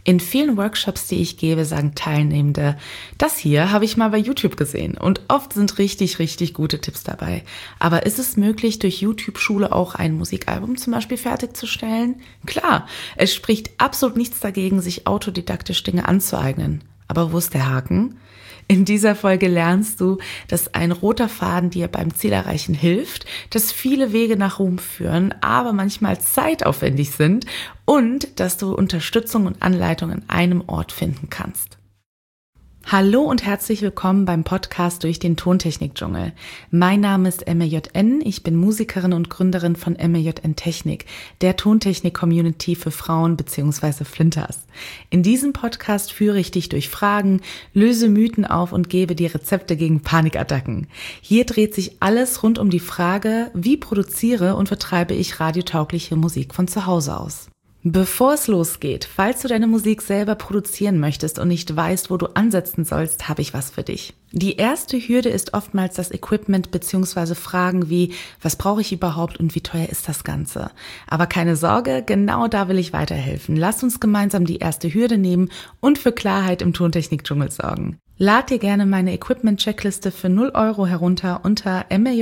In vielen Workshops, die ich gebe, sagen Teilnehmende, das hier habe ich mal bei YouTube gesehen und oft sind richtig, richtig gute Tipps dabei. Aber ist es möglich, durch YouTube-Schule auch ein Musikalbum zum Beispiel fertigzustellen? Klar, es spricht absolut nichts dagegen, sich autodidaktisch Dinge anzueignen. Aber wo ist der Haken? In dieser Folge lernst du, dass ein roter Faden dir beim Zielerreichen hilft, dass viele Wege nach Ruhm führen, aber manchmal zeitaufwendig sind und dass du Unterstützung und Anleitung an einem Ort finden kannst. Hallo und herzlich willkommen beim Podcast durch den Tontechnik-Dschungel. Mein Name ist MJN, ich bin Musikerin und Gründerin von MJN Technik, der Tontechnik-Community für Frauen bzw. Flinters. In diesem Podcast führe ich dich durch Fragen, löse Mythen auf und gebe dir Rezepte gegen Panikattacken. Hier dreht sich alles rund um die Frage, wie produziere und vertreibe ich radiotaugliche Musik von zu Hause aus. Bevor es losgeht, falls du deine Musik selber produzieren möchtest und nicht weißt, wo du ansetzen sollst, habe ich was für dich. Die erste Hürde ist oftmals das Equipment bzw. Fragen wie, was brauche ich überhaupt und wie teuer ist das Ganze? Aber keine Sorge, genau da will ich weiterhelfen. Lass uns gemeinsam die erste Hürde nehmen und für Klarheit im Tontechnik-Dschungel sorgen. Lad dir gerne meine Equipment-Checkliste für 0 € herunter unter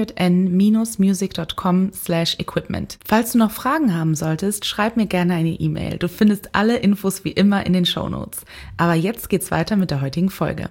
mjn-music.com/equipment. Falls du noch Fragen haben solltest, schreib mir gerne eine E-Mail. Du findest alle Infos wie immer in den Shownotes. Aber jetzt geht's weiter mit der heutigen Folge.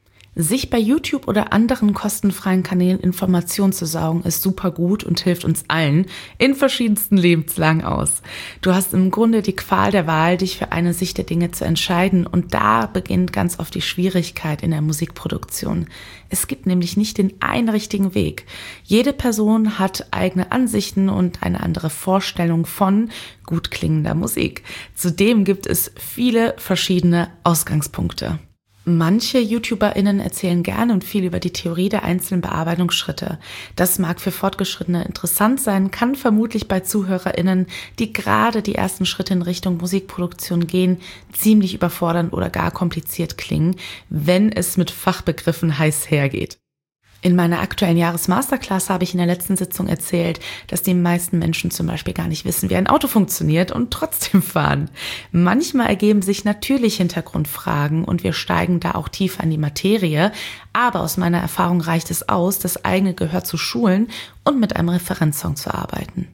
Sich bei YouTube oder anderen kostenfreien Kanälen Informationen zu saugen, ist super gut und hilft uns allen in verschiedensten Lebenslagen aus. Du hast im Grunde die Qual der Wahl, dich für eine Sicht der Dinge zu entscheiden und da beginnt ganz oft die Schwierigkeit in der Musikproduktion. Es gibt nämlich nicht den einen richtigen Weg. Jede Person hat eigene Ansichten und eine andere Vorstellung von gut klingender Musik. Zudem gibt es viele verschiedene Ausgangspunkte. Manche YouTuberInnen erzählen gerne und viel über die Theorie der einzelnen Bearbeitungsschritte. Das mag für Fortgeschrittene interessant sein, kann vermutlich bei ZuhörerInnen, die gerade die ersten Schritte in Richtung Musikproduktion gehen, ziemlich überfordernd oder gar kompliziert klingen, wenn es mit Fachbegriffen heiß hergeht. In meiner aktuellen Jahresmasterclass habe ich in der letzten Sitzung erzählt, dass die meisten Menschen zum Beispiel gar nicht wissen, wie ein Auto funktioniert und trotzdem fahren. Manchmal ergeben sich natürlich Hintergrundfragen und wir steigen da auch tiefer in die Materie, aber aus meiner Erfahrung reicht es aus, das eigene Gehör zu schulen und mit einem Referenzsong zu arbeiten.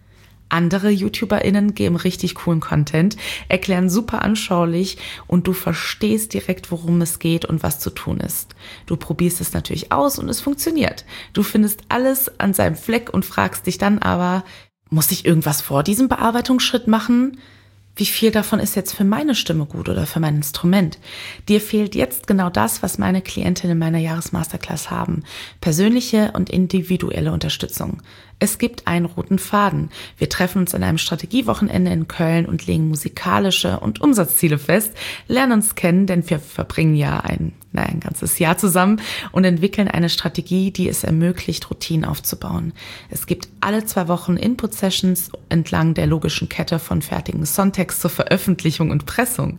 Andere YouTuberInnen geben richtig coolen Content, erklären super anschaulich und du verstehst direkt, worum es geht und was zu tun ist. Du probierst es natürlich aus und es funktioniert. Du findest alles an seinem Fleck und fragst dich dann aber, muss ich irgendwas vor diesem Bearbeitungsschritt machen? Wie viel davon ist jetzt für meine Stimme gut oder für mein Instrument? Dir fehlt jetzt genau das, was meine Klientinnen in meiner Jahresmasterclass haben. Persönliche und individuelle Unterstützung. Es gibt einen roten Faden. Wir treffen uns an einem Strategiewochenende in Köln und legen musikalische und Umsatzziele fest, lernen uns kennen, denn wir verbringen ja ein ganzes Jahr zusammen und entwickeln eine Strategie, die es ermöglicht, Routinen aufzubauen. Es gibt alle 2 Wochen Input-Sessions entlang der logischen Kette von fertigen Songtext zur Veröffentlichung und Pressung.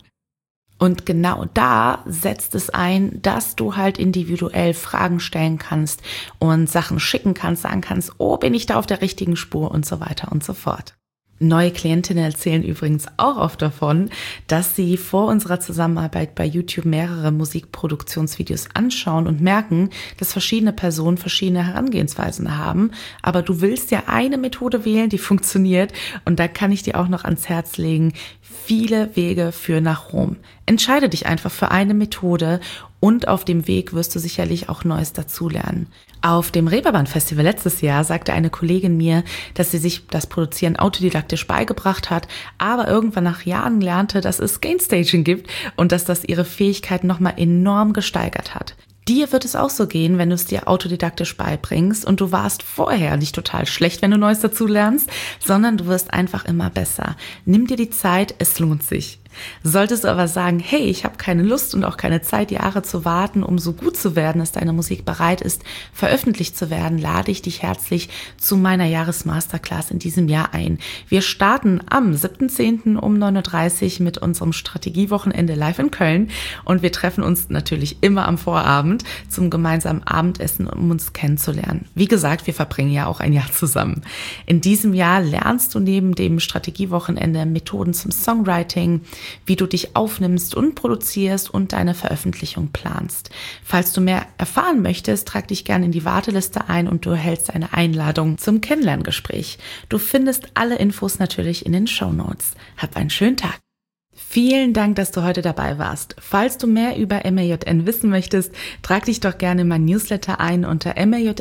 Und genau da setzt es ein, dass du halt individuell Fragen stellen kannst und Sachen schicken kannst, sagen kannst, oh, bin ich da auf der richtigen Spur und so weiter und so fort. Neue Klientinnen erzählen übrigens auch oft davon, dass sie vor unserer Zusammenarbeit bei YouTube mehrere Musikproduktionsvideos anschauen und merken, dass verschiedene Personen verschiedene Herangehensweisen haben. Aber du willst ja eine Methode wählen, die funktioniert. Und da kann ich dir auch noch ans Herz legen, viele Wege führen nach Rom. Entscheide dich einfach für eine Methode und auf dem Weg wirst du sicherlich auch Neues dazulernen. Auf dem Reeperbahn-Festival letztes Jahr sagte eine Kollegin mir, dass sie sich das Produzieren autodidaktisch beigebracht hat, aber irgendwann nach Jahren lernte, dass es Gainstaging gibt und dass das ihre Fähigkeiten nochmal enorm gesteigert hat. Dir wird es auch so gehen, wenn du es dir autodidaktisch beibringst und du warst vorher nicht total schlecht, wenn du Neues dazu lernst, sondern du wirst einfach immer besser. Nimm dir die Zeit, es lohnt sich. Solltest du aber sagen, hey, ich habe keine Lust und auch keine Zeit, Jahre zu warten, um so gut zu werden, dass deine Musik bereit ist, veröffentlicht zu werden, lade ich dich herzlich zu meiner Jahresmasterclass in diesem Jahr ein. Wir starten am 7.10. um 9.30 Uhr mit unserem Strategiewochenende live in Köln und wir treffen uns natürlich immer am Vorabend zum gemeinsamen Abendessen, um uns kennenzulernen. Wie gesagt, wir verbringen ja auch ein Jahr zusammen. In diesem Jahr lernst du neben dem Strategiewochenende Methoden zum Songwriting, wie du dich aufnimmst und produzierst und deine Veröffentlichung planst. Falls du mehr erfahren möchtest, trag dich gerne in die Warteliste ein und du erhältst eine Einladung zum Kennenlerngespräch. Du findest alle Infos natürlich in den Shownotes. Hab einen schönen Tag. Vielen Dank, dass du heute dabei warst. Falls du mehr über MAJN wissen möchtest, trag dich doch gerne in mein Newsletter ein unter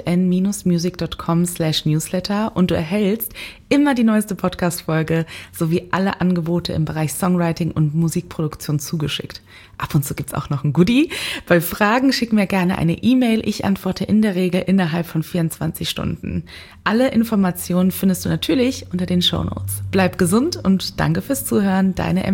majn-music.com/newsletter und du erhältst immer die neueste Podcast-Folge sowie alle Angebote im Bereich Songwriting und Musikproduktion zugeschickt. Ab und zu gibt's auch noch ein Goodie. Bei Fragen schick mir gerne eine E-Mail. Ich antworte in der Regel innerhalb von 24 Stunden. Alle Informationen findest du natürlich unter den Shownotes. Bleib gesund und danke fürs Zuhören. Deine